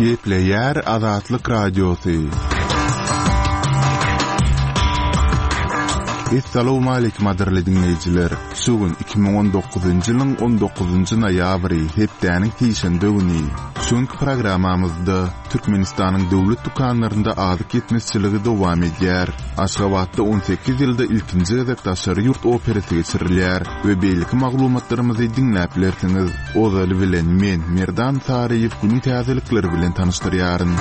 Gepleyer Azatlyk Radiosu. Assalamu alaykum adirli dinleyijiler. Şugun 2019-njy ýylyň 19-njy noýabry hepdäniň tiýşendegini. Şuňky programamyzda Türkmenistanyň döwlet dukanlarynda azyk ýetmezçiligi dowam edýär. Aşgabatda 18 ýylda ilkinji gezek daşary ýurt operasy geçirilýär we beýleki maglumatlarymyzy dinläp bilersiňiz. Ozaly bilen men Merdan Sariýew günüň täzelikleri bilen tanışdyrýaryn.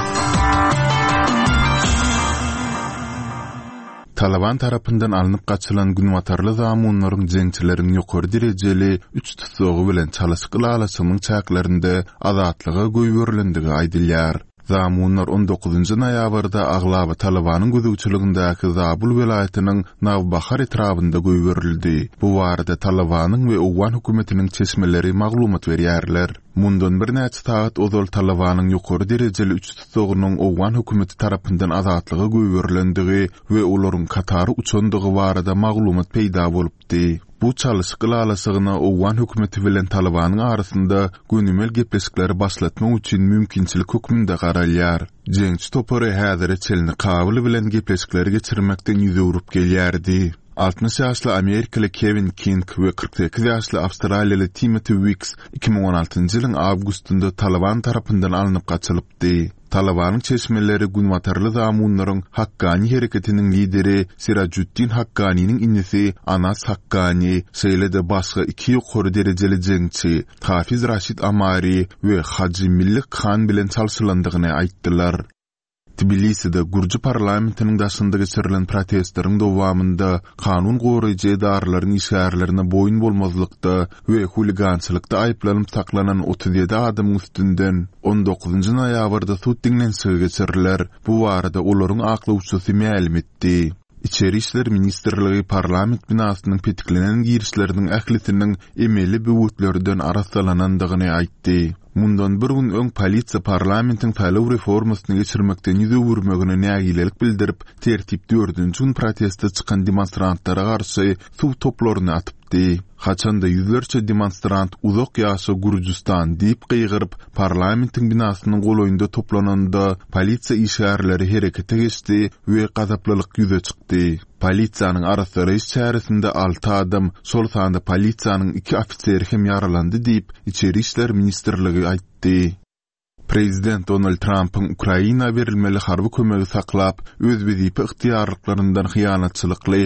Taliban tarapyndan alınıp gaçylan günwatarly zamanlaryň jeňçileriniň ýokary derejeli 3 tutsagy bilen çalyşyk alasynyň çäklerinde azatlyga goýberlendigi aýdylýar. Zamanlar 19-njy noýabrda Aglaba Talibanyň gözüçiligindäki Zabul welaýatynyň Nawbahar etrabynda goýberildi. Bu barada Talibanyň we Owgan hökümetiniň çeşmeleri maglumat berýärler. Mundan bir näçe saat ozal Talibanyň ýokary derejeli 3 tutsagynyň Owgan hökümeti tarapyndan azatlyga goýberlendigi we olaryň Katary uçandygy barada maglumat peýda bolupdy. Bu çalyşyk alasygyna Owgan hökümeti bilen Talibanyň arasynda gönümel gepleşikleri başlatmak üçin mümkinçilik hökmünde garalýar. Jeňçi topary häzir çelini Kabyl bilen gepleşikleri geçirmekden ýüze urup gelýärdi. 60 ýaşly Amerikaly Kevin King we 48 ýaşly Awstraliýaly Timothy Wicks 2016-njy ýylyň awgustynda Taliban tarapyndan alınıp gaçylypdy. Talibanyň çeşmeleri günwatarly zamanlaryň Haqqani hereketiniň lideri Sirajuddin Haqqaniň innesi Anas Haqqani, şeýle-de başga 2 ýokary derejeli jeňçi Hafiz Rashid Amari we Haji Millik Khan bilen çalşylandygyny aýtdylar. Tbiliside Gurji parlamentiniň daşynda geçirilen protestlaryň dowamında kanun goraýjy edarlaryň işgärlerine boýun bolmazlykda we huligançylykda aýplanyp saklanan 37 adamyň üstünden 19-njy noýabrda sud dinlenşigi geçiriler. Bu barada olaryň akly uçsy ma'lum etdi. İçeri işler Ministrligi parlament binasynyň petiklenen girişleriniň ählisiniň emeli böwetlerden arasalanandygyny aýtdy. Mundan bir gün öň polisiýa parlamentiň saýlaw reformasyny geçirmekden ýüze urmegine nägilelik bildirip, tertip 4-nji gün protestde çykan demonstrantlara garşy suw toplaryny atypdy. Haçanda ýüzlerçe demonstrant uzak ýaşa Gürjistan diýip gıýgyryp parlamentiň binasynyň goloýunda toplananda polisiýa işgärleri herekete geçdi we gazaplylyk ýüze çykdy. Polisiýanyň araşdyryş çäresinde 6 adam, şol sanda polisiýanyň 2 ofiseri hem yaralandy diýip içeri işler ministrligi aýtdy. Prezident Donald Trump'ın Ukraina verilmeli harby kömegi saklap, öz wezipe ıhtiýarlyklaryndan hyýanatçylykly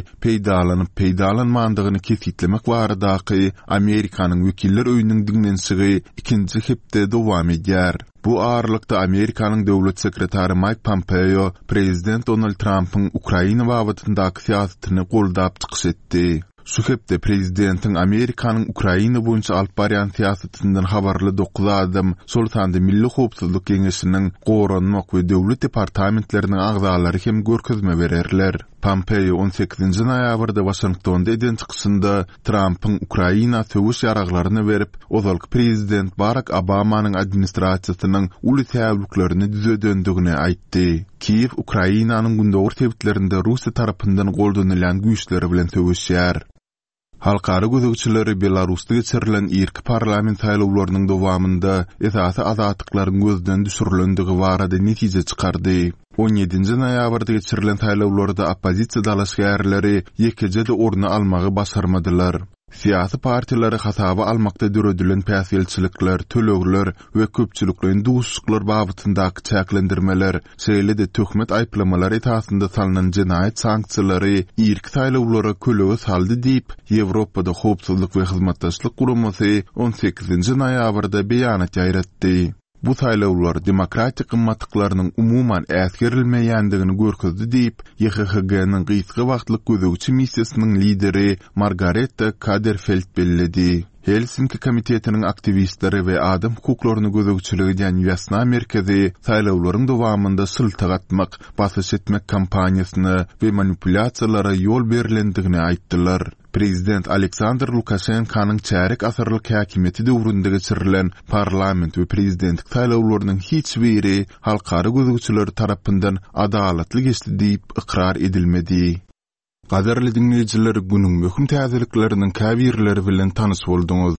peýdalanmandygyny kesitlemek baradaky Amerikanyň wekiller öýüniň dinlenşigi 2-nji hepde dowam edýär. Bu ağırlıkta Amerikanyň döwlet sekretary Mike Pompeo, Prezident Donald Trump'ın Ukraina babatyndaky siýasatyny goldap çykyş etdi. Şu hepde Prezidentiň Amerikanyň Ukraina boýunça alyp barýan siýasatyndan habarly 9 adam şol sanda Milli Howpsuzlyk Geňeşiniň goranmak we döwlet departamentleriniň agzalary hem görkezme bererler. Pompeo 18-nji noýabrda Washingtonda eden çykyşynda Trump'ın Ukraina söwüş ýaraglaryny berip, ozalky prezident Barack Obamanyň administrasiýasynyň uly täwirliklerini düze döndügini aýtdy. Kiev Ukrainanyň gündälik tebitlerinde Russiýa tarapyndan goldanylan güýçleri bilen söwüşýär. Halkara gözükçüleri Belarus'ta geçirilen ilk parlament saýlawlarynyň dowamında esasy azatlyklaryň gözden düşürilendigi barada netije çykardy. 17-nji noýabrda geçirilen saýlawlarda oppozisiýa dalaşgärleri ýekejede orny almagy başarmadylar. Siyasi partileri hasaba almakda düredilen päsiýelçilikler, tölegler we köpçülikleriň duşuklar babatyndaky çäklendirmeler, şeýle-de töhmet aýplamalar etasynda salynan jenaýat sanksiýalary ilk saýlawlara kölege saldy diýip Ýewropada Howpsuzlyk we hyzmatdaşlyk guramasy 18-nji noýabrda beýanat ýaýratdy. Bu saýlawlar demokratik gymmatlyklarynyň umuman äsgerilmeýändigini görkezdi diýip YHG-nyň gysga wagtlyk gözegçi missiýasynyň lideri Margareta Kaderfeld bellidi. Helsinki komitetiniň aktivistleri we adam hukuklaryny gözegçiligi edýän ýasna merkezi saýlawlaryň dowamında syltyk atmak, basyş etmek kampaniýasyny we manipulasiýalara ýol berilendigini aýtdylar. Prezident Aleksandr Lukashenkanyň çärek asyrlyk häkimeti döwründe geçirilen parlament we prezidentlik saýlawlarynyň hiç biri halkara gözegçiler tarapyndan adalatly geçdi diýip ikrar edilmedi. Gaderli dinleyijiler, günüň möhüm täzelikleriniň käbirleri bilen tanış bolduňyz.